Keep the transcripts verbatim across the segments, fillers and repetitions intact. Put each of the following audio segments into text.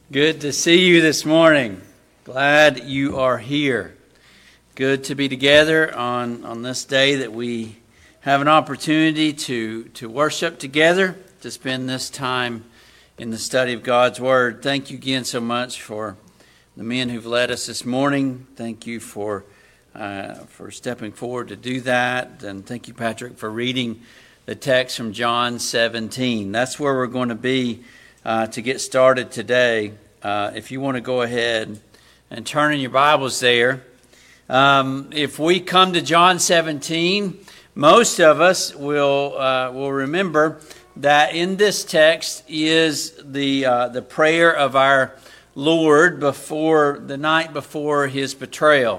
Good to see you this morning. Glad you are here. Good to be together on, on this day that we have an opportunity to, to worship together, to spend this time in the study of God's Word. Thank you again so much for the men who've led us this morning. Thank you for uh, for stepping forward to do that. And thank you, Patrick, for reading the text from John seventeen. That's where we're going to be Uh, to get started today. Uh, if you want to go ahead and turn in your Bibles there. Um, if we come to John seventeen, most of us will uh, will remember that in this text is the uh, the prayer of our Lord before the night before his betrayal.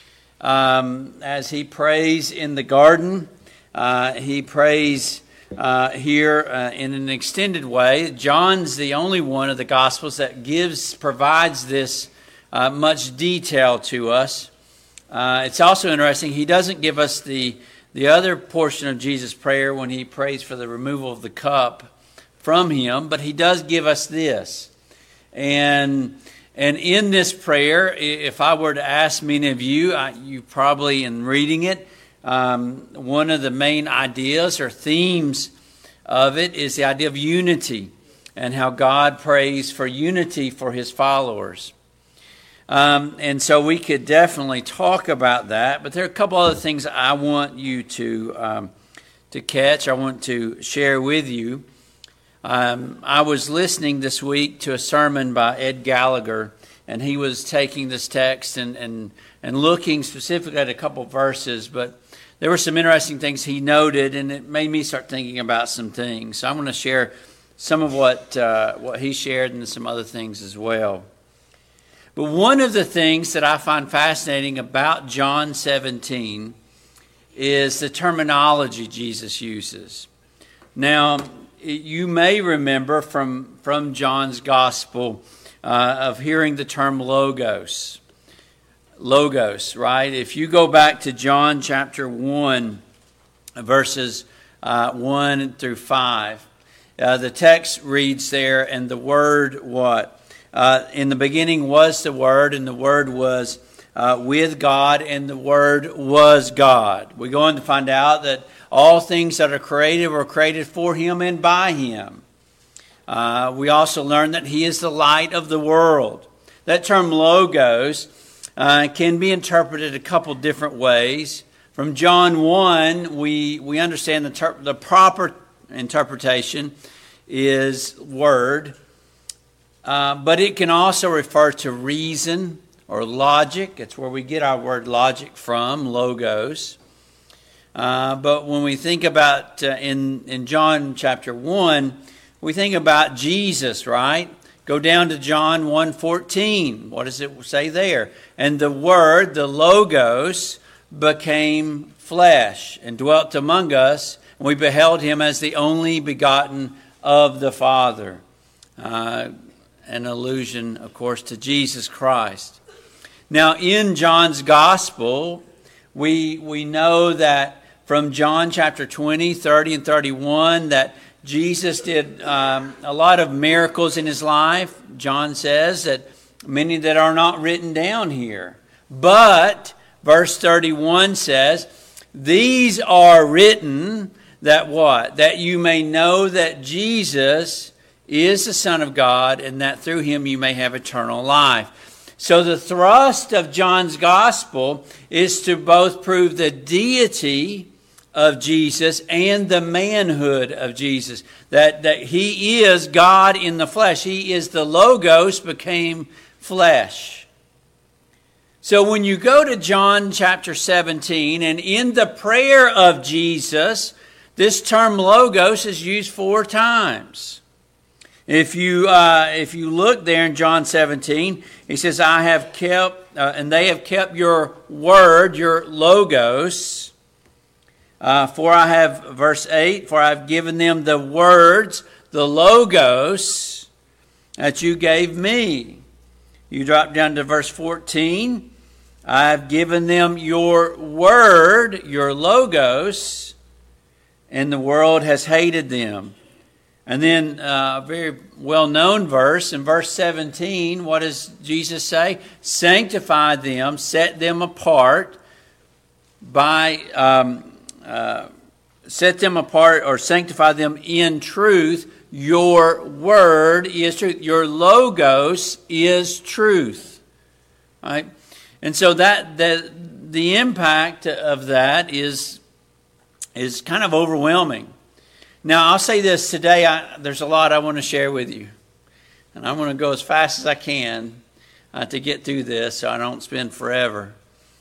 Um, as he prays in the garden, uh, he prays Uh, here uh, in an extended way. John's the only one of the Gospels that gives, provides this uh, much detail to us. Uh, it's also interesting, he doesn't give us the, the other portion of Jesus' prayer when he prays for the removal of the cup from him, but he does give us this. And and in this prayer, if I were to ask many of you, I, you probably in reading it, Um, one of the main ideas or themes of it is the idea of unity and how God prays for unity for his followers. Um, and so we could definitely talk about that, but there are a couple other things I want you to um, to catch, I want to share with you. Um, I was listening this week to a sermon by Ed Gallagher, and he was taking this text and, and, and looking specifically at a couple verses, but there were some interesting things he noted, and it made me start thinking about some things. So I'm going to share some of what uh, what he shared and some other things as well. But one of the things that I find fascinating about John seventeen is the terminology Jesus uses. Now, you may remember from, from John's Gospel uh, of hearing the term logos. Logos, right? If you go back to John chapter one, verses uh, one through five, uh, the text reads there, and the Word what? Uh, in the beginning was the Word, and the Word was uh, with God, and the Word was God. We're going to find out that all things that are created were created for Him and by Him. Uh, we also learn that He is the light of the world. That term logos Uh, can be interpreted a couple different ways. From John one, we we understand the ter- the proper interpretation is word, uh, but it can also refer to reason or logic. It's where we get our word logic from, logos. Uh, but when we think about uh, in in John chapter one, we think about Jesus, right? Go down to John one fourteen. What does it say there? And the Word, the Logos, became flesh and dwelt among us, and we beheld him as the only begotten of the Father. Uh, an allusion, of course, to Jesus Christ. Now, in John's Gospel, we we know that from John chapter twenty, thirty, and thirty-one, that Jesus did um, a lot of miracles in his life. John says that many that are not written down here. But, verse thirty-one says, these are written that what? That you may know that Jesus is the Son of God, and that through him you may have eternal life. So the thrust of John's Gospel is to both prove the deity of Jesus and the manhood of Jesus. That, that he is God in the flesh. He is the Logos became flesh. So when you go to John chapter seventeen, and in the prayer of Jesus, this term Logos is used four times. If you uh, if you look there in John seventeen, he says, I have kept, uh, and they have kept your word, your Logos. Uh, for I have, verse eight, for I have given them the words, the Logos, that you gave me. You drop down to verse fourteen. I have given them your word, your Logos, and the world has hated them. And then uh, a very well-known verse, in verse seventeen, what does Jesus say? Sanctify them, set them apart by, um, uh, set them apart or sanctify them in truth. Your word is truth. Your logos is truth. Right? And so that the, the impact of that is, is kind of overwhelming. Now, I'll say this today. I, there's a lot I want to share with you. And I'm going to go as fast as I can uh, to get through this so I don't spend forever.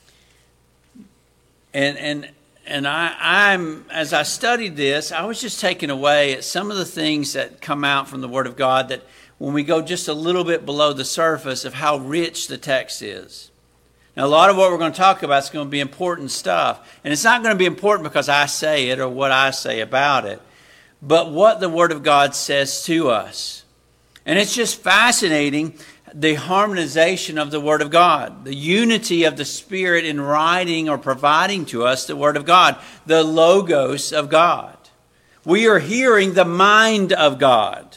And and and I, I'm as I studied this, I was just taken away at some of the things that come out from the Word of God that when we go just a little bit below the surface of how rich the text is. Now, a lot of what we're going to talk about is going to be important stuff. And it's not going to be important because I say it or what I say about it, but what the Word of God says to us. And it's just fascinating, the harmonization of the Word of God, the unity of the Spirit in writing or providing to us the Word of God, the Logos of God. We are hearing the mind of God.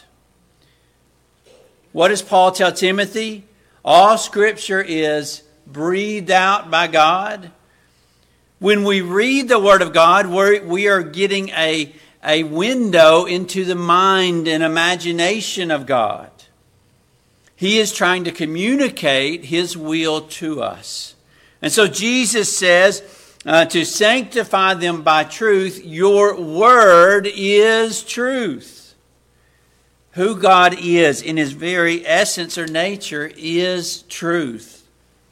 What does Paul tell Timothy? All Scripture is breathed out by God. When we read the Word of God, we're, we are getting a, a window into the mind and imagination of God. He is trying to communicate His will to us. And so Jesus says uh, to sanctify them by truth. Your word is truth. Who God is in His very essence or nature is truth.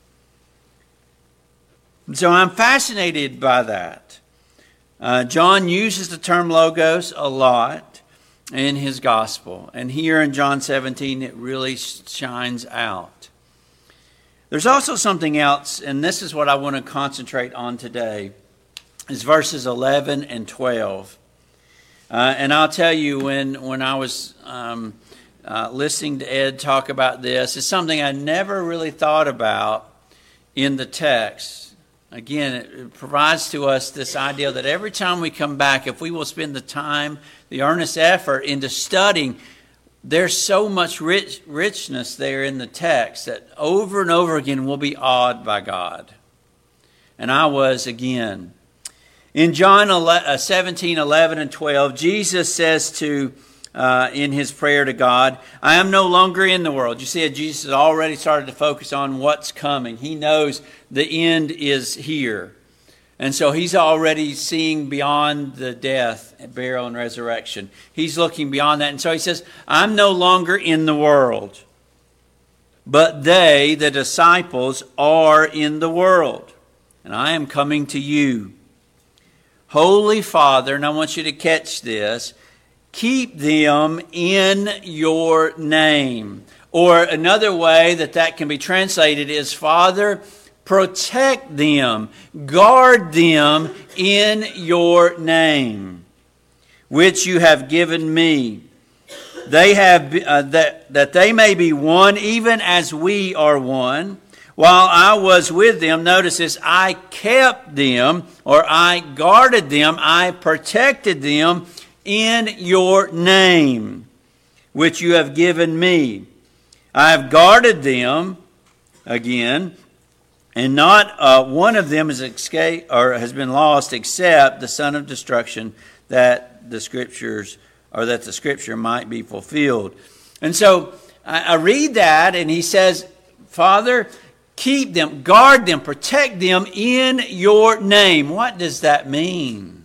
And so I'm fascinated by that. Uh, John uses the term logos a lot in his gospel. And here in John seventeen, it really shines out. There's also something else, and this is what I want to concentrate on today, is verses eleven and twelve. Uh, and I'll tell you, when, when I was um, uh, listening to Ed talk about this, it's something I never really thought about in the text. Again, it provides to us this idea that every time we come back, if we will spend the time, the earnest effort into studying, there's so much rich, richness there in the text that over and over again we'll be awed by God. And I was again. In John seventeen, eleven, and twelve, Jesus says to, uh, in His prayer to God, I am no longer in the world. You see, Jesus has already started to focus on what's coming. He knows the end is here. And so He's already seeing beyond the death, burial, and resurrection. He's looking beyond that. And so He says, I'm no longer in the world, but they, the disciples, are in the world. And I am coming to you. Holy Father, and I want you to catch this, keep them in your name. Or another way that that can be translated is, Father, protect them, guard them in your name, which you have given me. They have uh, that, that they may be one, even as we are one. While I was with them, notice this, I kept them, or I guarded them, I protected them in your name, which you have given me. I have guarded them, again, and not uh, one of them has escaped or has been lost except the son of destruction, that the scriptures or that the scripture might be fulfilled. And so I, I read that, and he says, Father, keep them, guard them, protect them in your name. What does that mean?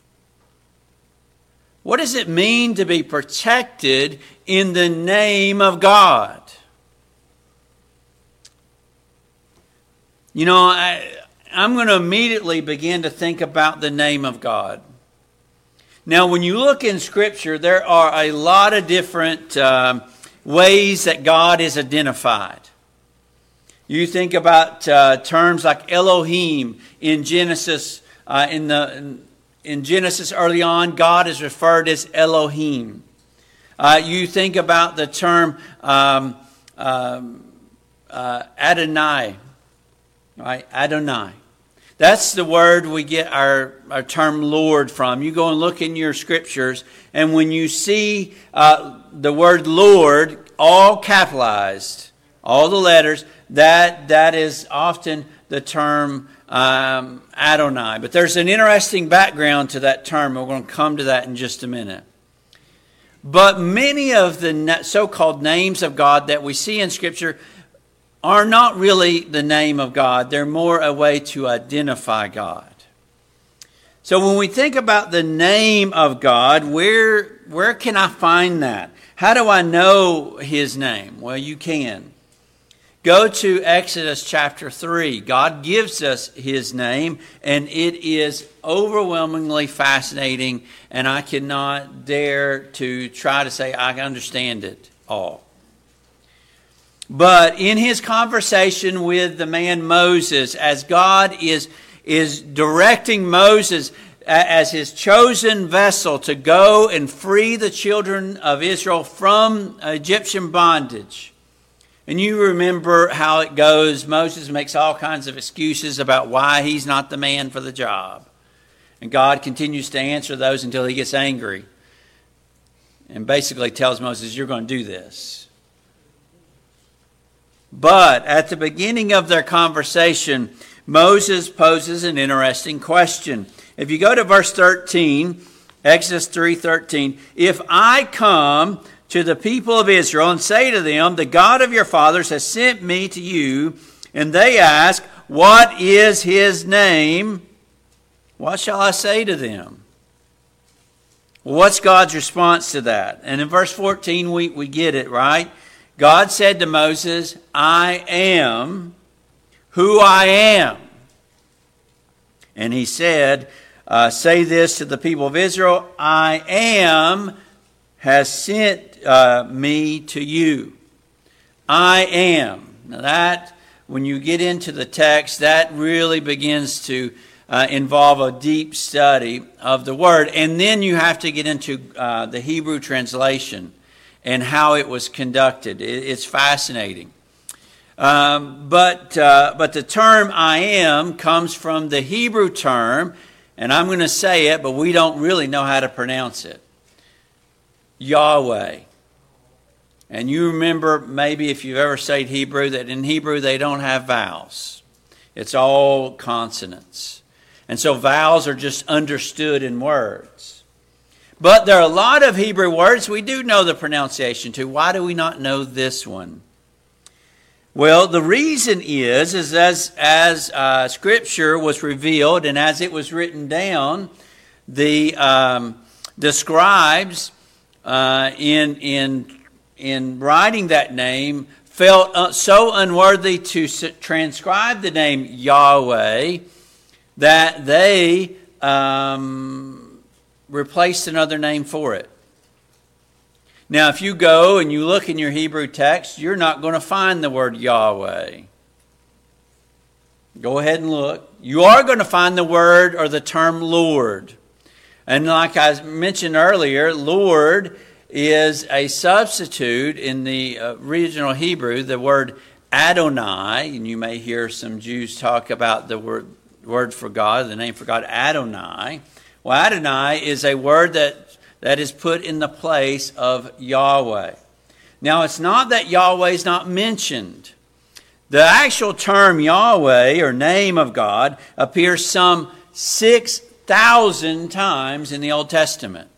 What does it mean to be protected in the name of God? You know, I, I'm going to immediately begin to think about the name of God. Now, when you look in Scripture, there are a lot of different um, ways that God is identified. You think about uh, terms like Elohim in Genesis. Uh, in the in, in Genesis early on, God is referred as Elohim. Uh, you think about the term um, um, uh, Adonai. Right? Adonai. That's the word we get our, our term Lord from. You go and look in your scriptures, and when you see uh, the word Lord, all capitalized, all the letters, that that is often the term um, Adonai. But there's an interesting background to that term. We're going to come to that in just a minute. But many of the so-called names of God that we see in Scripture are not really the name of God. They're more a way to identify God. So when we think about the name of God, where, where can I find that? How do I know His name? Well, you can. Go to Exodus chapter three. God gives us His name, and it is overwhelmingly fascinating, and I cannot dare to try to say I understand it all. But in his conversation with the man Moses, as God is, is directing Moses as his chosen vessel to go and free the children of Israel from Egyptian bondage. And you remember how it goes. Moses makes all kinds of excuses about why he's not the man for the job. And God continues to answer those until he gets angry. And basically tells Moses, you're going to do this. But at the beginning of their conversation, Moses poses an interesting question. If you go to verse thirteen, Exodus three thirteen, if I come to the people of Israel and say to them, the God of your fathers has sent me to you, and they ask, what is his name? What shall I say to them? Well, what's God's response to that? And in verse fourteen, we, we get it, right? God said to Moses, I am who I am. And he said, uh, say this to the people of Israel, I am has sent uh, me to you. I am. Now that, when you get into the text, that really begins to uh, involve a deep study of the word. And then you have to get into uh, the Hebrew translation and how it was conducted. It's fascinating. Um, but uh, but the term I am comes from the Hebrew term, and I'm going to say it, but we don't really know how to pronounce it. Yahweh. And you remember, maybe if you've ever studied Hebrew, that in Hebrew they don't have vowels. It's all consonants. And so vowels are just understood in words. But there are a lot of Hebrew words we do know the pronunciation to. Why do we not know this one? Well, the reason is, is as, as uh, Scripture was revealed and as it was written down, the, um, the scribes uh, in, in, in writing that name felt uh, so unworthy to s- transcribe the name Yahweh that they Um, replaced another name for it. Now, if you go and you look in your Hebrew text, you're not going to find the word Yahweh. Go ahead and look. You are going to find the word or the term Lord. And like I mentioned earlier, Lord is a substitute in the original Hebrew, the word Adonai. And you may hear some Jews talk about the word, word for God, the name for God, Adonai. Well, Adonai is a word that, that is put in the place of Yahweh. Now, it's not that Yahweh is not mentioned. The actual term Yahweh, or name of God, appears some six thousand times in the Old Testament.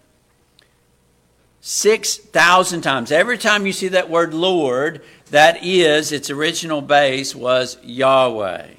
six thousand times. Every time you see that word Lord, that is, its original base was Yahweh.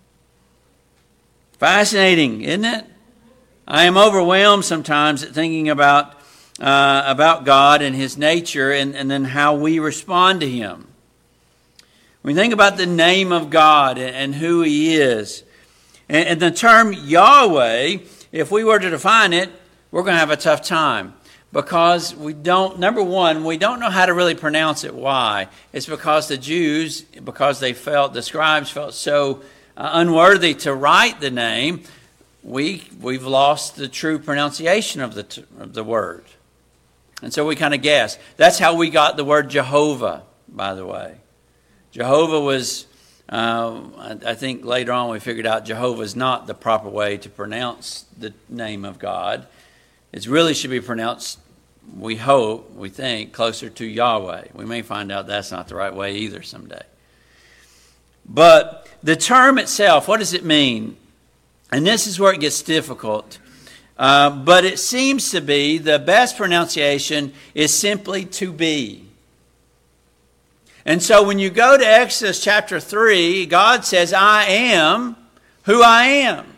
Fascinating, isn't it? I am overwhelmed sometimes at thinking about uh, about God and His nature and, and then how we respond to Him. When we think about the name of God and, and who He is, and, and the term Yahweh, if we were to define it, we're going to have a tough time. Because we don't, number one, we don't know how to really pronounce it. Why? It's because the Jews, because they felt, the scribes felt so uh, unworthy to write the name, we, we've lost the true pronunciation of the, t- of the word. And so we kind of guess. That's how we got the word Jehovah, by the way. Jehovah was Uh, I, I think later on we figured out Jehovah is not the proper way to pronounce the name of God. It really should be pronounced, we hope, we think, closer to Yahweh. We may find out that's not the right way either someday. But the term itself, what does it mean? And this is where it gets difficult. Uh, but it seems to be the best pronunciation is simply to be. And so when you go to Exodus chapter three, God says, I am who I am.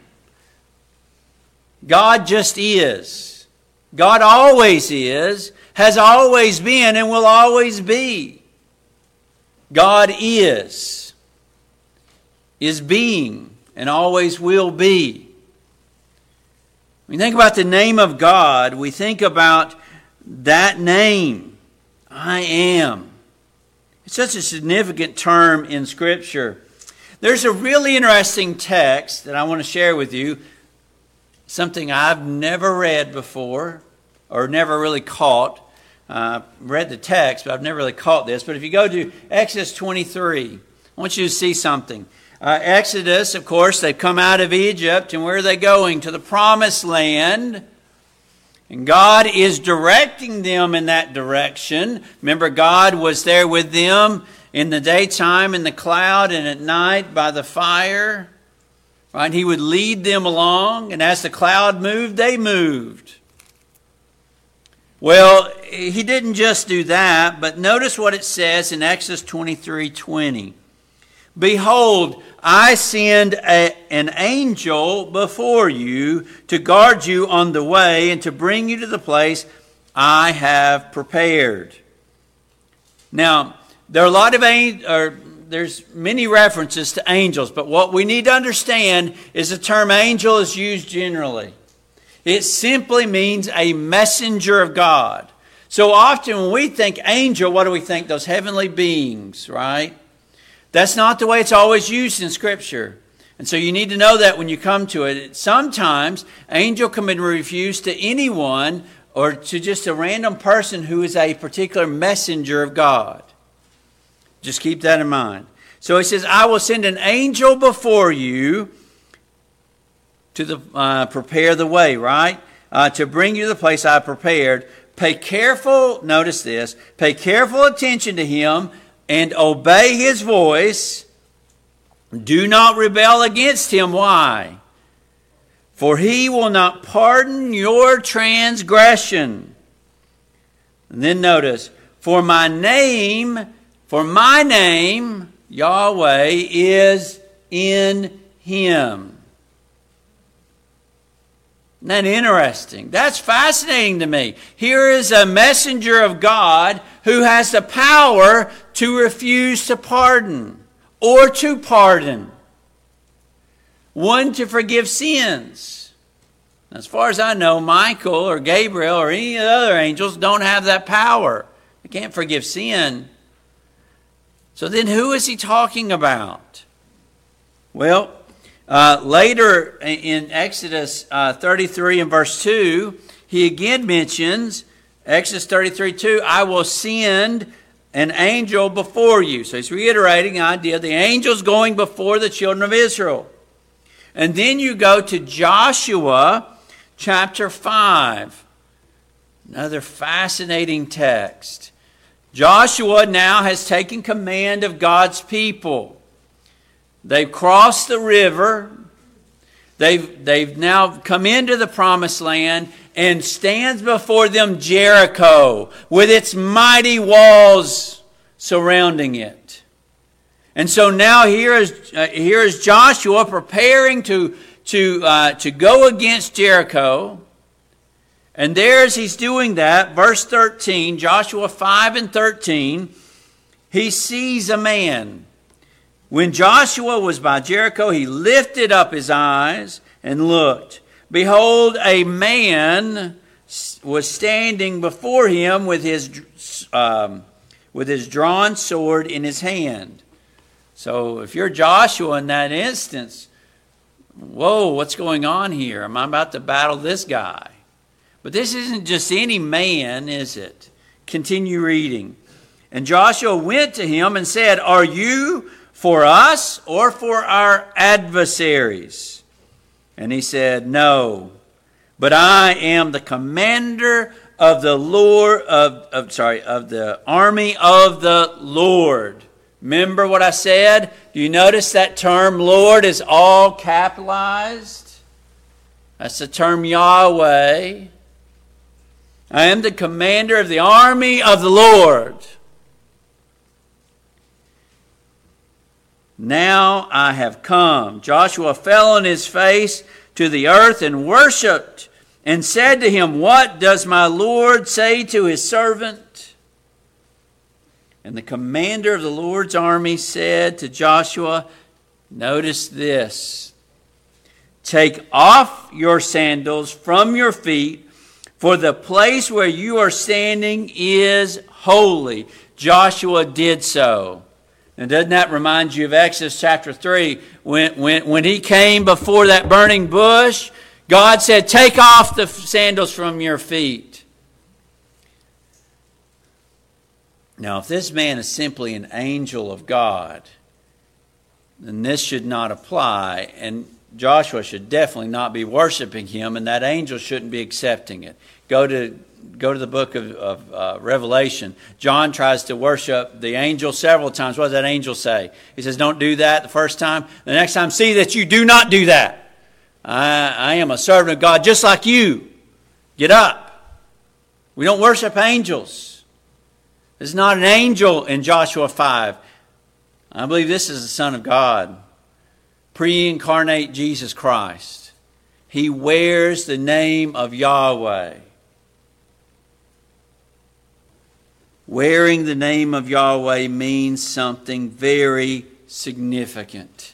God just is. God always is, has always been, and will always be. God is. Is being, and always will be. When we think about the name of God, we think about that name. I am. It's such a significant term in Scripture. There's a really interesting text that I want to share with you. Something I've never read before, or never really caught. Uh, read the text, but I've never really caught this. But if you go to Exodus twenty-three, I want you to see something. Uh, Exodus, of course, they've come out of Egypt, and where are they going? To the promised land. And God is directing them in that direction. Remember, God was there with them in the daytime in the cloud, and at night by the fire. Right? He would lead them along, and as the cloud moved, they moved. Well, he didn't just do that, but notice what it says in Exodus twenty-three twenty. Behold, I send a, an angel before you to guard you on the way and to bring you to the place I have prepared. Now, there are a lot of or there's many references to angels, but what we need to understand is the term angel is used generally. It simply means a messenger of God. So often when we think angel, what do we think? Those heavenly beings, right? That's not the way it's always used in Scripture. And so you need to know that when you come to it. Sometimes angel can be refused to anyone or to just a random person who is a particular messenger of God. Just keep that in mind. So he says, I will send an angel before you to the uh, prepare the way, right? Uh, to bring you to the place I prepared. Pay careful, notice this, pay careful attention to him and obey his voice. Do not rebel against him. Why? For he will not pardon your transgression. And then notice, for my name, for my name, Yahweh, is in him. Isn't that interesting? That's fascinating to me. Here is a messenger of God who has the power to refuse to pardon or to pardon. One, to forgive sins. As far as I know, Michael or Gabriel or any of the other angels don't have that power. They can't forgive sin. So then who is he talking about? Well, Uh, later in Exodus uh, thirty-three and verse two, he again mentions, Exodus thirty-three two, I will send an angel before you. So he's reiterating the idea, the angel's going before the children of Israel. And then you go to Joshua chapter five. Another fascinating text. Joshua now has taken command of God's people. They've crossed the river. They've, they've now come into the promised land, and stands before them Jericho with its mighty walls surrounding it. And so now here is, uh, here is Joshua preparing to, to, uh, to go against Jericho. And there as he's doing that, verse thirteen, Joshua five and thirteen, he sees a man. When Joshua was by Jericho, he lifted up his eyes and looked. Behold, a man was standing before him with his, um, with his drawn sword in his hand. So if you're Joshua in that instance, whoa, what's going on here? Am I about to battle this guy? But this isn't just any man, is it? Continue reading. And Joshua went to him and said, Are you for us or for our adversaries? And he said, no, but I am the commander of the Lord, of, of sorry, of the army of the Lord. Remember what I said? Do you notice that term Lord is all capitalized? That's the term Yahweh. I am the commander of the army of the Lord. Now I have come. Joshua fell on his face to the earth and worshipped and said to him, what does my Lord say to his servant? And the commander of the Lord's army said to Joshua, notice this, take off your sandals from your feet, for the place where you are standing is holy. Joshua did so. And doesn't that remind you of Exodus chapter three? When, when, when he came before that burning bush, God said, take off the sandals from your feet. Now, if this man is simply an angel of God, then this should not apply. And Joshua should definitely not be worshiping him, and that angel shouldn't be accepting it. Go to Go to the book of, of uh, Revelation. John tries to worship the angel several times. What does that angel say? He says, don't do that the first time. The next time, see that you do not do that. I, I am a servant of God just like you. Get up. We don't worship angels. This is not an angel in Joshua five. I believe this is the Son of God. Pre-incarnate Jesus Christ. He wears the name of Yahweh. Wearing the name of Yahweh means something very significant.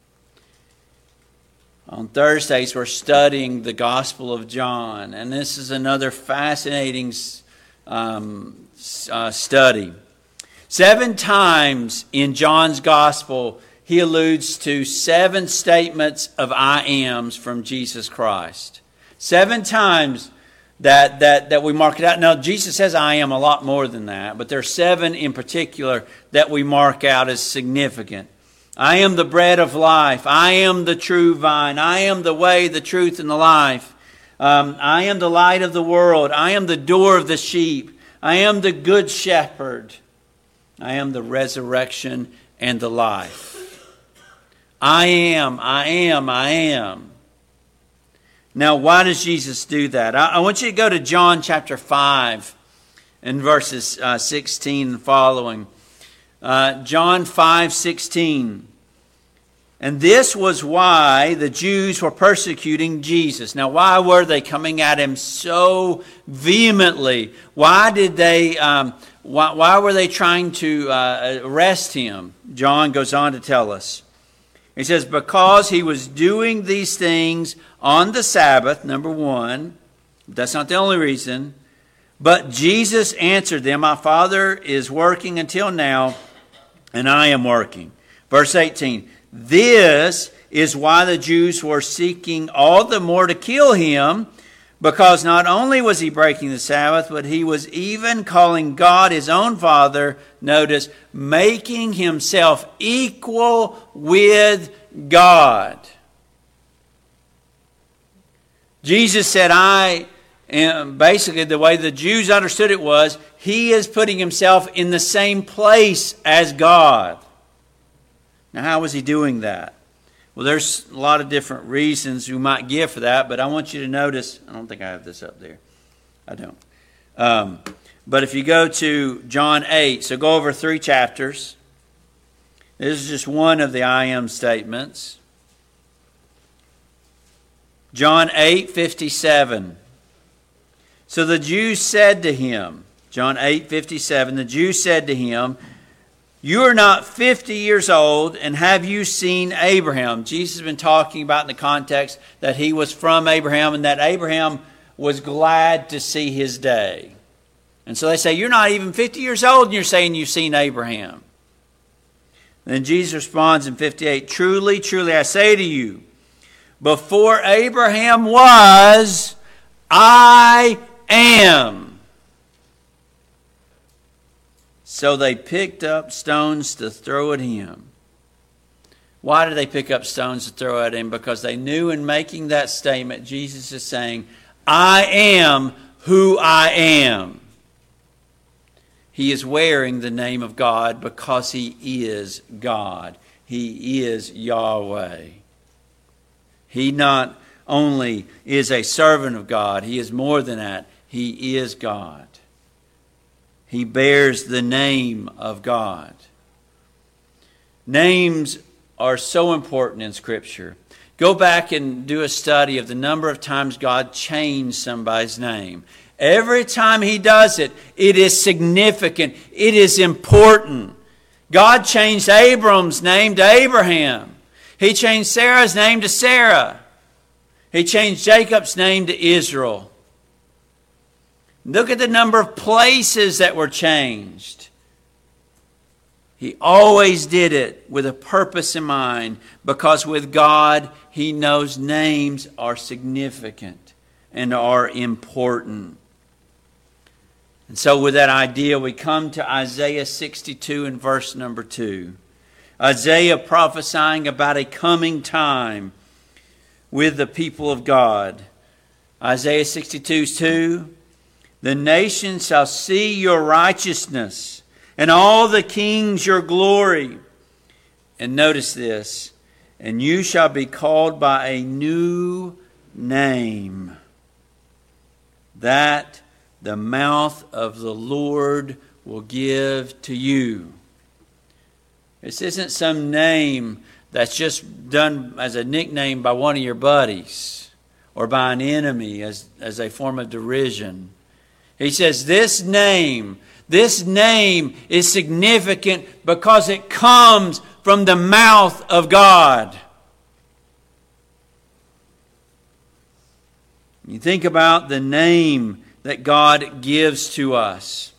On Thursdays, we're studying the Gospel of John, and this is another fascinating um, uh, study. Seven times in John's Gospel, he alludes to seven statements of I ams from Jesus Christ. Seven times That, that, that we mark it out. Now, Jesus says I am a lot more than that, but there are seven in particular that we mark out as significant. I am the bread of life. I am the true vine. I am the way, the truth, and the life. Um, I am the light of the world. I am the door of the sheep. I am the good shepherd. I am the resurrection and the life. I am, I am, I am. Now, why does Jesus do that? I, I want you to go to John chapter five and verses uh, sixteen and following. Uh, John five sixteen. And this was why the Jews were persecuting Jesus. Now, why were they coming at him so vehemently? Why did they? Um, why, why were they trying to uh, arrest him? John goes on to tell us. He says, because he was doing these things on the Sabbath, number one. That's not the only reason. But Jesus answered them, my Father is working until now, and I am working. Verse eighteen, this is why the Jews were seeking all the more to kill him, because not only was he breaking the Sabbath, but he was even calling God his own Father, notice, making himself equal with God. Jesus said, I am, basically the way the Jews understood it was, he is putting himself in the same place as God. Now, how was he doing that? Well, there's a lot of different reasons we might give for that, but I want you to notice, I don't think I have this up there. I don't. Um, but if you go to John eight, so go over three chapters. This is just one of the I am statements. John eight fifty-seven. So the Jews said to him, John eight fifty-seven, the Jews said to him, you are not fifty years old, and have you seen Abraham? Jesus has been talking about in the context that he was from Abraham, and that Abraham was glad to see his day. And so they say, you're not even fifty years old, and you're saying you've seen Abraham. Then Jesus responds in fifty-eight, truly, truly, I say to you, before Abraham was, I am. So they picked up stones to throw at him. Why did they pick up stones to throw at him? Because they knew in making that statement, Jesus is saying, I am who I am. He is wearing the name of God because he is God. He is Yahweh. He not only is a servant of God, he is more than that. He is God. He bears the name of God. Names are so important in Scripture. Go back and do a study of the number of times God changed somebody's name. Every time he does it, it is significant. It is important. God changed Abram's name to Abraham. He changed Sarah's name to Sarah. He changed Jacob's name to Israel. Look at the number of places that were changed. He always did it with a purpose in mind, because with God, he knows names are significant and are important. And so with that idea, we come to Isaiah sixty-two and verse number two. Isaiah prophesying about a coming time with the people of God. Isaiah sixty-two two, the nations shall see your righteousness, and all the kings your glory. And notice this, and you shall be called by a new name, that the mouth of the Lord will give to you. This isn't some name that's just done as a nickname by one of your buddies or by an enemy as, as a form of derision. He says this name, this name is significant because it comes from the mouth of God. You think about the name that God gives to us.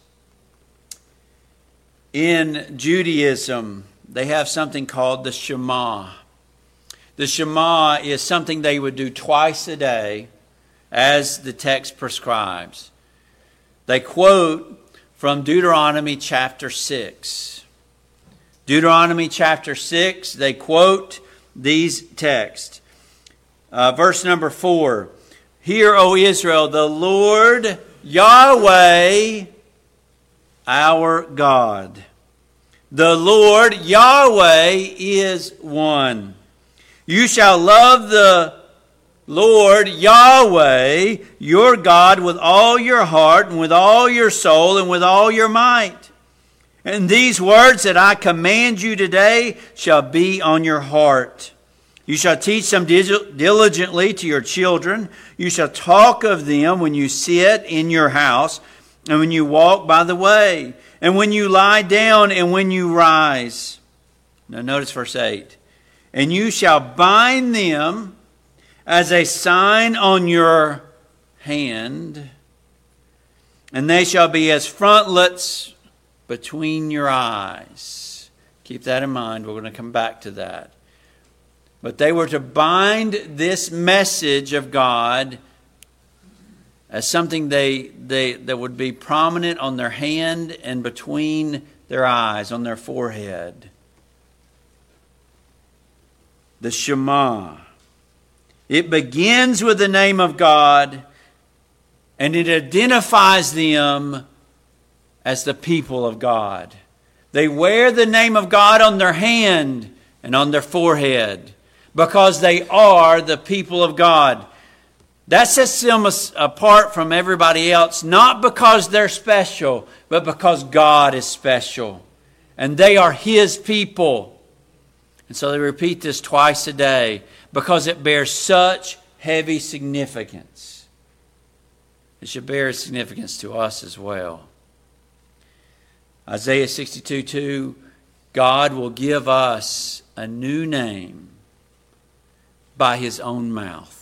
In Judaism, they have something called the Shema. The Shema is something they would do twice a day as the text prescribes. They quote from Deuteronomy chapter six. Deuteronomy chapter six, they quote these texts. Uh, verse number four. Hear, O Israel, the Lord Yahweh, our God. The Lord Yahweh is one. You shall love the Lord Yahweh, your God, with all your heart and with all your soul and with all your might. And these words that I command you today shall be on your heart. You shall teach them diligently to your children. You shall talk of them when you sit in your house and when you walk by the way, and when you lie down and when you rise. Now notice verse eight. And you shall bind them as a sign on your hand, and they shall be as frontlets between your eyes. Keep that in mind. We're going to come back to that. But they were to bind this message of God as something they, they that would be prominent on their hand and between their eyes, on their forehead. The Shema. It begins with the name of God, and it identifies them as the people of God. They wear the name of God on their hand and on their forehead because they are the people of God. That sets them apart from everybody else, not because they're special, but because God is special. And they are His people. And so they repeat this twice a day because it bears such heavy significance. It should bear significance to us as well. Isaiah sixty-two two, God will give us a new name by His own mouth.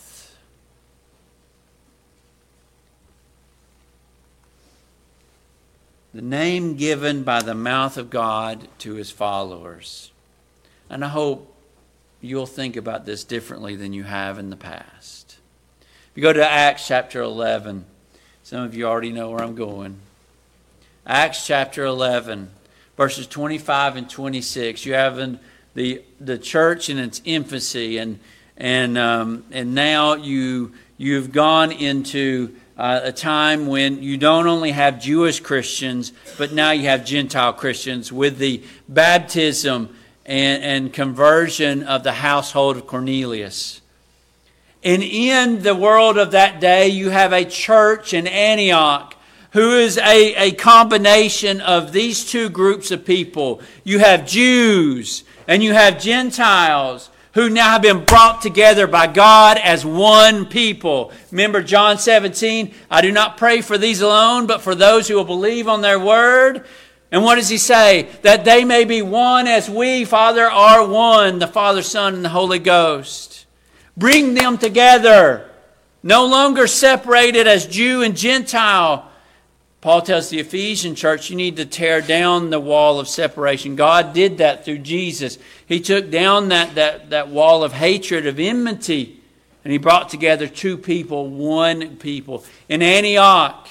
The name given by the mouth of God to His followers. And I hope you'll think about this differently than you have in the past. If you go to Acts chapter eleven, some of you already know where I'm going. Acts chapter eleven, verses twenty-five and twenty-six. You have in the the church in its infancy, and and um, and now you you've gone into uh, a time when you don't only have Jewish Christians, but now you have Gentile Christians with the baptism and, and conversion of the household of Cornelius. And in the world of that day, you have a church in Antioch who is a, a combination of these two groups of people. You have Jews and you have Gentiles who now have been brought together by God as one people. Remember John seventeen, I do not pray for these alone, but for those who will believe on their word. And what does he say? That they may be one as we, Father, are one, the Father, Son, and the Holy Ghost. Bring them together, no longer separated as Jew and Gentile. Paul tells the Ephesian church, you need to tear down the wall of separation. God did that through Jesus. He took down that, that, that wall of hatred, of enmity, and he brought together two people, one people. In Antioch,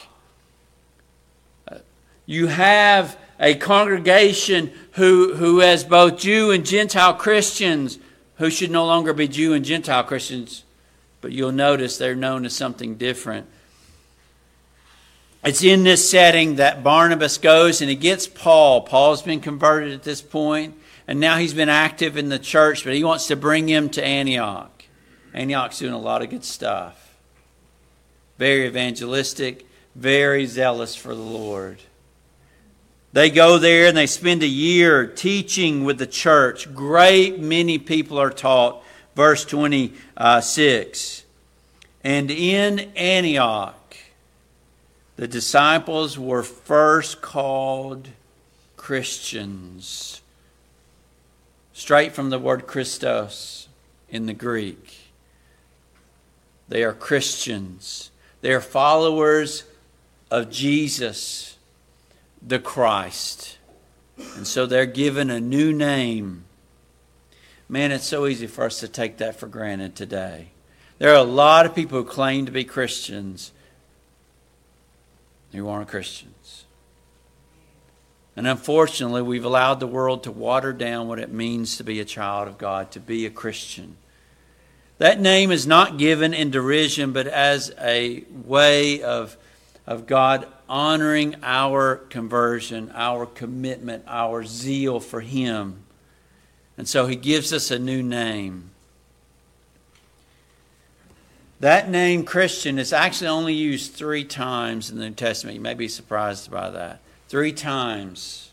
you have a congregation who, who has both Jew and Gentile Christians, who should no longer be Jew and Gentile Christians, but you'll notice they're known as something different. It's in this setting that Barnabas goes and he gets Paul. Paul's been converted at this point, and now he's been active in the church, but he wants to bring him to Antioch. Antioch's doing a lot of good stuff. Very evangelistic, very zealous for the Lord. They go there and they spend a year teaching with the church. Great many people are taught. Verse twenty-six. And in Antioch, the disciples were first called Christians. Straight from the word Christos in the Greek. They are Christians. They are followers of Jesus, the Christ. And so they're given a new name. Man, it's so easy for us to take that for granted today. There are a lot of people who claim to be Christians who aren't Christians. And unfortunately, we've allowed the world to water down what it means to be a child of God, to be a Christian. That name is not given in derision, but as a way of, of God honoring our conversion, our commitment, our zeal for Him. And so He gives us a new name. That name, Christian, is actually only used three times in the New Testament. You may be surprised by that. Three times.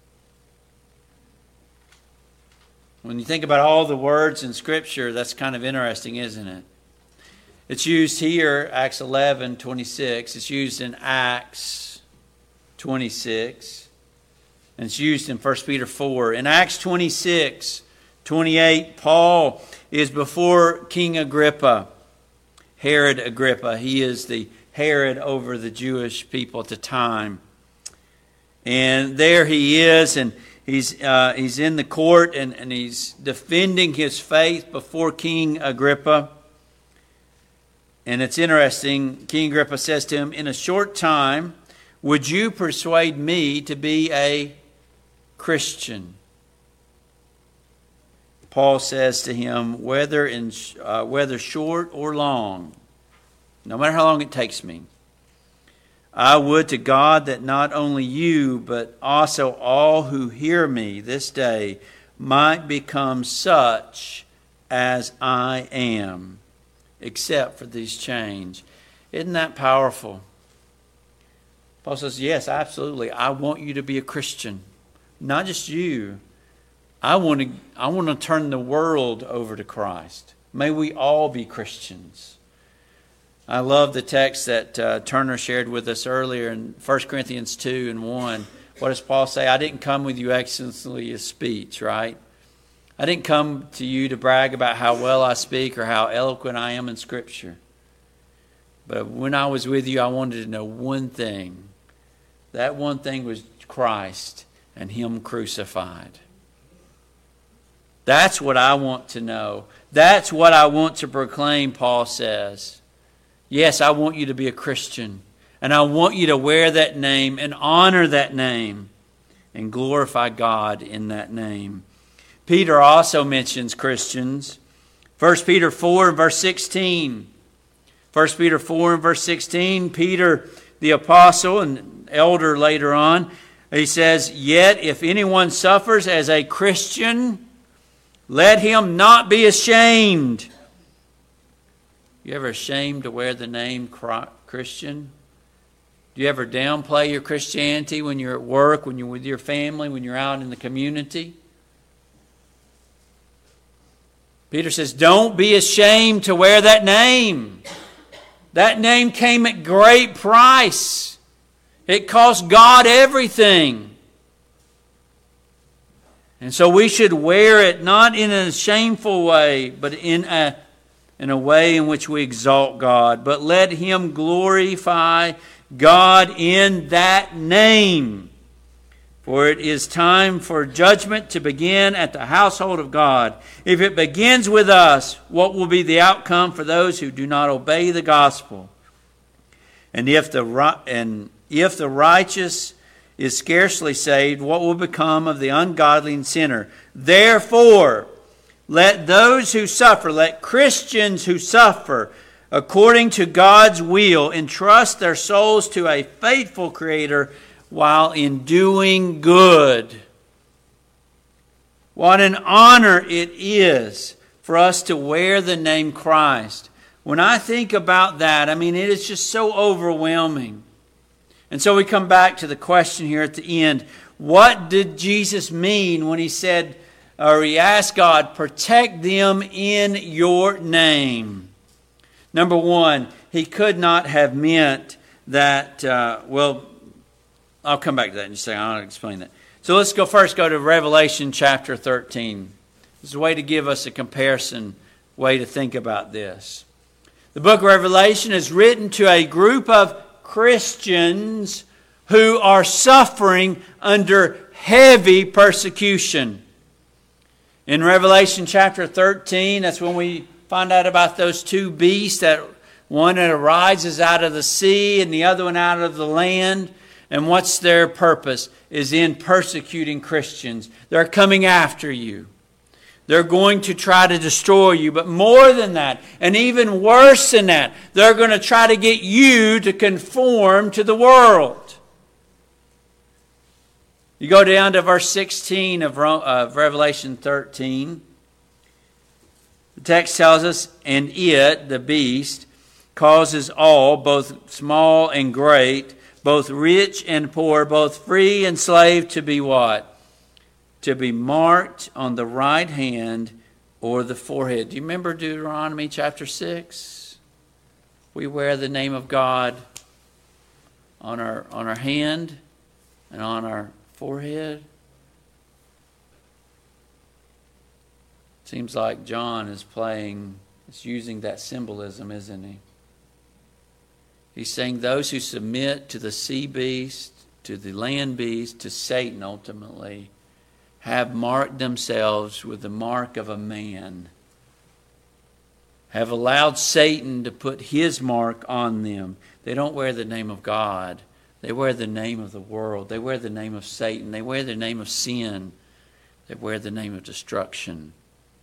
When you think about all the words in Scripture, that's kind of interesting, isn't it? It's used here, Acts eleven twenty-six. It's used in Acts twenty-six. And it's used in First Peter four. In Acts twenty-six twenty-eight, Paul is before King Agrippa, Herod Agrippa. He is the Herod over the Jewish people at the time. And there he is, and he's uh, he's in the court, and, and he's defending his faith before King Agrippa. And it's interesting, King Agrippa says to him, in a short time, would you persuade me to be a Christian? Paul says to him, whether in uh, whether short or long, no matter how long it takes me, I would to God that not only you, but also all who hear me this day might become such as I am, except for these chains. Isn't that powerful? Paul says, yes, absolutely. I want you to be a Christian. Not just you. I want to, I want to turn the world over to Christ. May we all be Christians. I love the text that uh, Turner shared with us earlier in First Corinthians two and one. What does Paul say? I didn't come with you excellency of speech, right? I didn't come to you to brag about how well I speak or how eloquent I am in Scripture. But when I was with you, I wanted to know one thing. That one thing was Christ and Him crucified. That's what I want to know. That's what I want to proclaim, Paul says. Yes, I want you to be a Christian. And I want you to wear that name and honor that name and glorify God in that name. Peter also mentions Christians. First Peter four and verse sixteen. First Peter four and verse sixteen, Peter the apostle and elder later on, he says, "Yet if anyone suffers as a Christian, let him not be ashamed." You ever ashamed to wear the name Christian? Do you ever downplay your Christianity when you're at work, when you're with your family, when you're out in the community? Peter says, don't be ashamed to wear that name. That name came at great price. It cost God everything. And so we should wear it not in a shameful way, but in a, in a way in which we exalt God. But let Him glorify God in that name. For it is time for judgment to begin at the household of God. If it begins with us, what will be the outcome for those who do not obey the gospel? And if the and if the righteous is scarcely saved, what will become of the ungodly and sinner? Therefore, let those who suffer, let Christians who suffer according to God's will, entrust their souls to a faithful Creator while in doing good. What an honor it is for us to wear the name Christ. When I think about that, I mean, it is just so overwhelming. And so we come back to the question here at the end. What did Jesus mean when He said, or He asked God, protect them in your name? Number one, He could not have meant that, uh, well, I'll come back to that in just a second. I'll explain that. So let's go first go to Revelation chapter thirteen. This is a way to give us a comparison way to think about this. The book of Revelation is written to a group of Christians who are suffering under heavy persecution. In Revelation chapter thirteen, that's when we find out about those two beasts, that one that arises out of the sea and the other one out of the land. And what's their purpose? Is in persecuting Christians. They're coming after you. They're going to try to destroy you. But more than that, and even worse than that, they're going to try to get you to conform to the world. You go down to verse sixteen of Revelation thirteen. The text tells us, and it, the beast, causes all, both small and great, both rich and poor, both free and slave, to be what? To be marked on the right hand or the forehead. Do you remember Deuteronomy chapter six? We wear the name of God on our on our hand and on our forehead. Seems like John is playing, is using that symbolism, isn't he? He's saying those who submit to the sea beast, to the land beast, to Satan ultimately, have marked themselves with the mark of a man. Have allowed Satan to put his mark on them. They don't wear the name of God. They wear the name of the world. They wear the name of Satan. They wear the name of sin. They wear the name of destruction.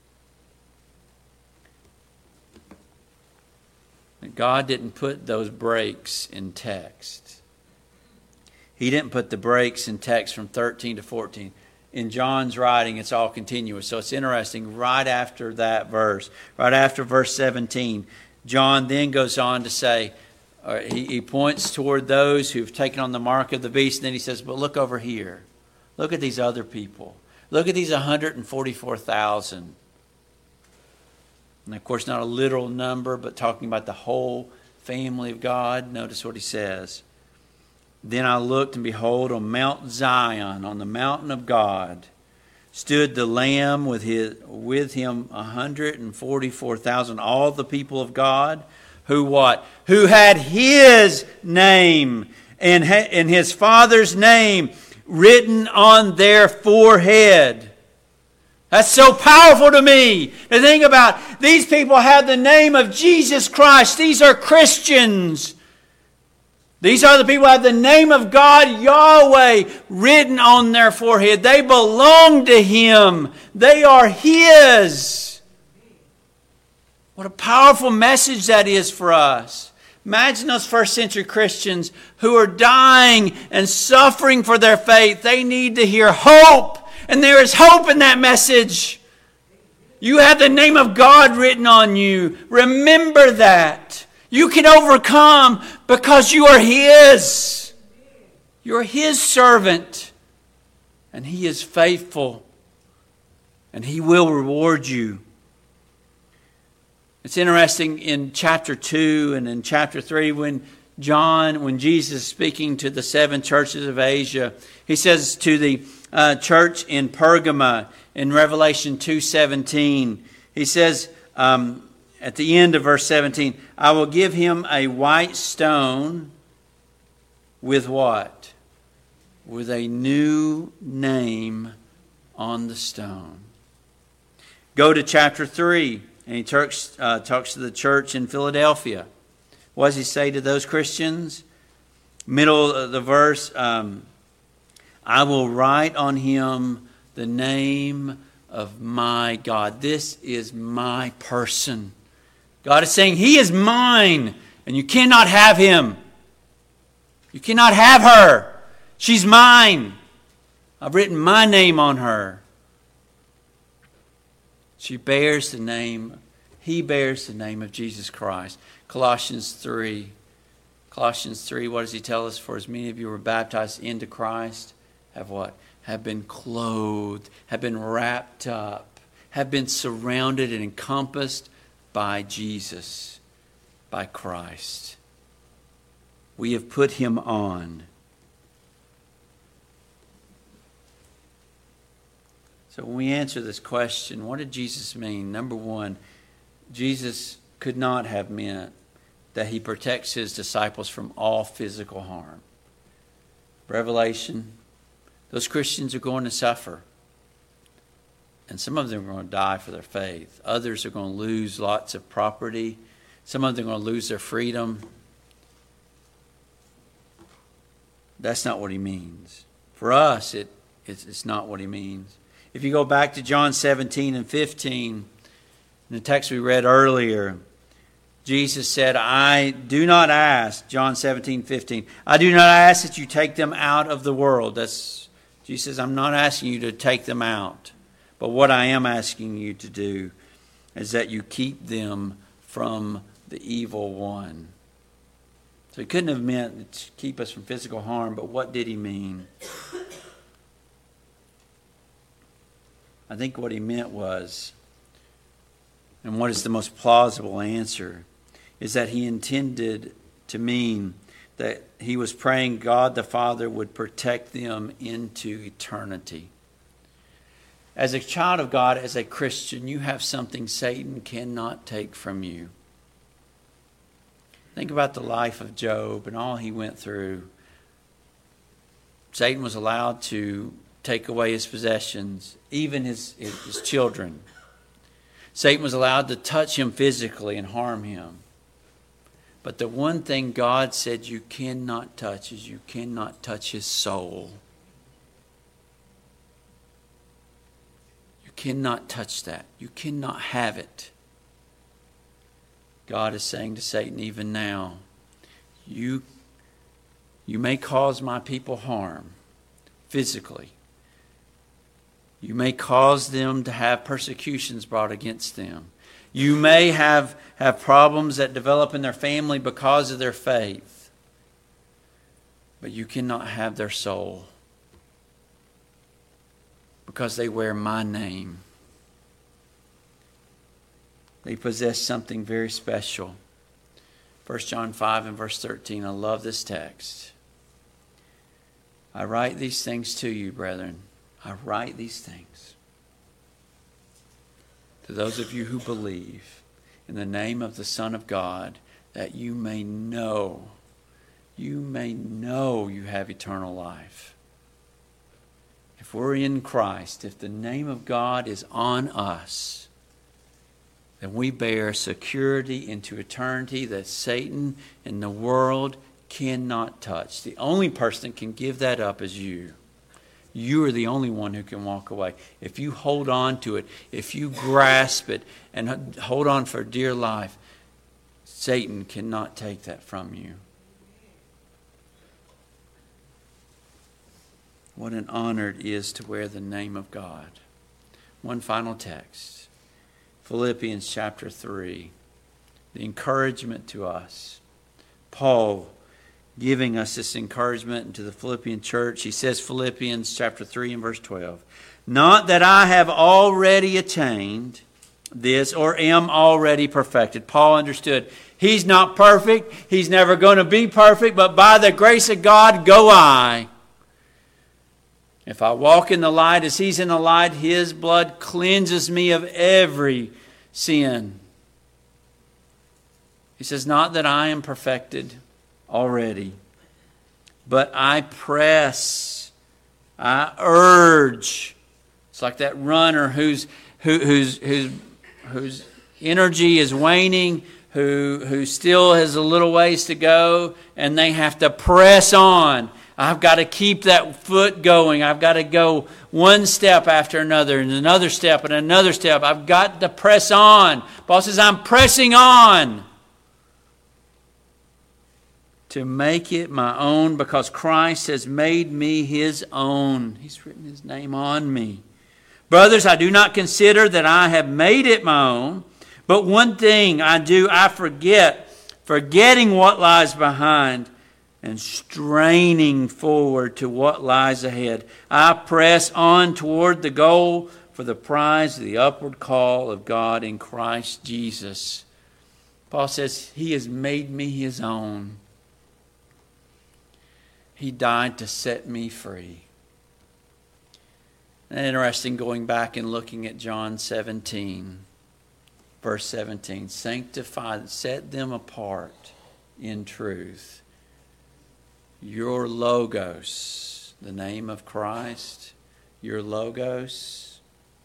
God didn't put those breaks in text. He didn't put the breaks in text from thirteen to fourteen. In John's writing, it's all continuous. So it's interesting, right after that verse, right after verse seventeen, John then goes on to say, uh, he, he points toward those who've taken on the mark of the beast, and then he says, but look over here. Look at these other people. Look at these one hundred forty-four thousand. And of course, not a literal number, but talking about the whole family of God. Notice what he says. Then I looked, and behold, on Mount Zion, on the mountain of God, stood the Lamb with his with him one hundred forty-four thousand, all the people of God, who what? Who had His name and, and His Father's name written on their forehead. That's so powerful to me. To think about, these people have the name of Jesus Christ. These are Christians. These are the people who have the name of God, Yahweh, written on their forehead. They belong to Him. They are His. What a powerful message that is for us. Imagine those first century Christians who are dying and suffering for their faith. They need to hear hope. And there is hope in that message. You have the name of God written on you. Remember that. You can overcome because you are His. You're His servant. And He is faithful. And He will reward you. It's interesting in chapter two and in chapter three when John, when Jesus is speaking to the seven churches of Asia, He says to the uh, church in Pergama in Revelation two seventeen, He says... Um, At the end of verse seventeen, I will give him a white stone with what? With a new name on the stone. Go to chapter three, and he talks, uh, talks to the church in Philadelphia. What does he say to those Christians? Middle of the verse, um, I will write on him the name of my God. This is my person. God is saying, He is mine, and you cannot have him. You cannot have her. She's mine. I've written my name on her. She bears the name, he bears the name of Jesus Christ. Colossians three. Colossians three, what does he tell us? For as many of you were baptized into Christ, have what? Have been clothed, have been wrapped up, have been surrounded and encompassed by Jesus, by Christ. We have put him on. So when we answer this question, what did Jesus mean? Number one, Jesus could not have meant that he protects his disciples from all physical harm. Revelation, those Christians are going to suffer. And some of them are going to die for their faith. Others are going to lose lots of property. Some of them are going to lose their freedom. That's not what he means. For us, it, it's, it's not what he means. If you go back to John seventeen and fifteen, in the text we read earlier, Jesus said, I do not ask, John seventeen, fifteen, I do not ask that you take them out of the world. That's, Jesus says, I'm not asking you to take them out. But what I am asking you to do is that you keep them from the evil one. So he couldn't have meant to keep us from physical harm, but what did he mean? I think what he meant was, and what is the most plausible answer, is that he intended to mean that he was praying God the Father would protect them into eternity. As a child of God, as a Christian, you have something Satan cannot take from you. Think about the life of Job and all he went through. Satan was allowed to take away his possessions, even his, his children. Satan was allowed to touch him physically and harm him. But the one thing God said you cannot touch is you cannot touch his soul. You cannot touch that. You cannot have it. God is saying to Satan even now, you, you may cause my people harm physically. You may cause them to have persecutions brought against them. You may have, have problems that develop in their family because of their faith. But you cannot have their soul because they wear my name. They possess something very special. First John five and verse thirteen. I love this text. I write these things to you, brethren. I write these things to those of you who believe in the name of the Son of God, that you may know, you may know you have eternal life. If we're in Christ, if the name of God is on us, then we bear security into eternity that Satan and the world cannot touch. The only person that can give that up is you. You are the only one who can walk away. If you hold on to it, if you grasp it and hold on for dear life, Satan cannot take that from you. What an honor it is to wear the name of God. One final text. Philippians chapter three. The encouragement to us. Paul giving us this encouragement to the Philippian church. He says, Philippians chapter three and verse twelve. Not that I have already attained this or am already perfected. Paul understood he's not perfect. He's never going to be perfect. But by the grace of God go I. If I walk in the light as He's in the light, His blood cleanses me of every sin. He says, not that I am perfected already, but I press, I urge. It's like that runner whose who, whose whose whose energy is waning, who who still has a little ways to go, and they have to press on. I've got to keep that foot going. I've got to go one step after another, and another step and another step. I've got to press on. Paul says, I'm pressing on to make it my own because Christ has made me His own. He's written His name on me. Brothers, I do not consider that I have made it my own, but one thing I do, I forget, forgetting what lies behind and straining forward to what lies ahead. I press on toward the goal for the prize of the upward call of God in Christ Jesus. Paul says, He has made me His own. He died to set me free. And interesting, going back and looking at John seventeen, verse seventeen. Sanctify, set them apart in truth. Your logos, the name of Christ, your logos,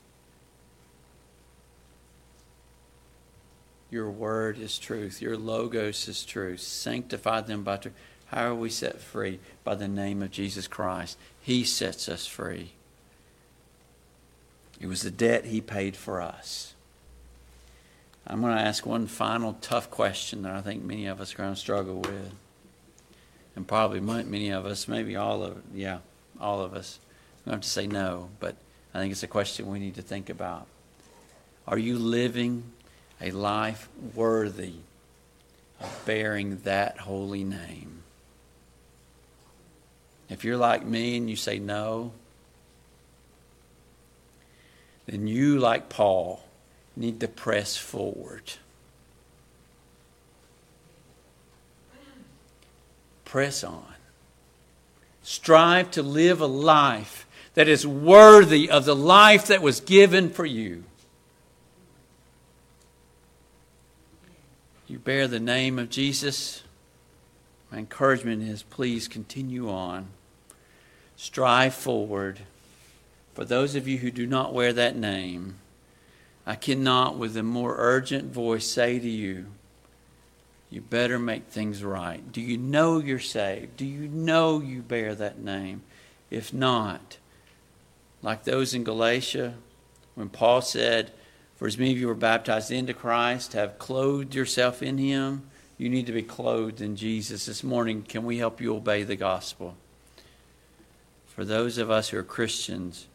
your word is truth. Your logos is truth. Sanctify them by truth. How are we set free? By the name of Jesus Christ. He sets us free. It was the debt He paid for us. I'm going to ask one final tough question that I think many of us are going to struggle with. And probably many of us, maybe all of, yeah, all of us. We don't have to say no, but I think it's a question we need to think about. Are you living a life worthy of bearing that holy name? If you're like me and you say no, then you, like Paul, need to press forward. Press on. Strive to live a life that is worthy of the life that was given for you. You bear the name of Jesus. My encouragement is, please continue on. Strive forward. For those of you who do not wear that name, I cannot with a more urgent voice say to you, you better make things right. Do you know you're saved? Do you know you bear that name? If not, like those in Galatia, when Paul said, for as many of you were baptized into Christ, have clothed yourself in Him, you need to be clothed in Jesus. This morning, can we help you obey the gospel? For those of us who are Christians,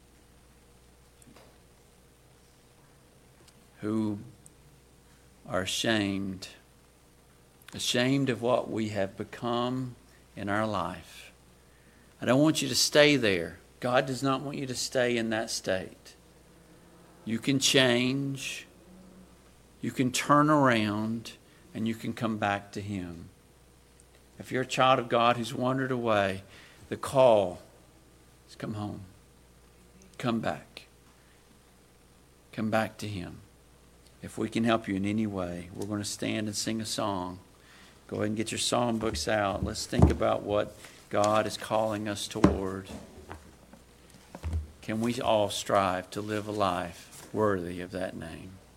who are ashamed, ashamed of what we have become in our life. I don't want you to stay there. God does not want you to stay in that state. You can change, you can turn around, and you can come back to Him. If you're a child of God who's wandered away, the call is come home. Come back. Come back to Him. If we can help you in any way, we're going to stand and sing a song. Go ahead and get your song books out. Let's think about what God is calling us toward. Can we all strive to live a life worthy of that name?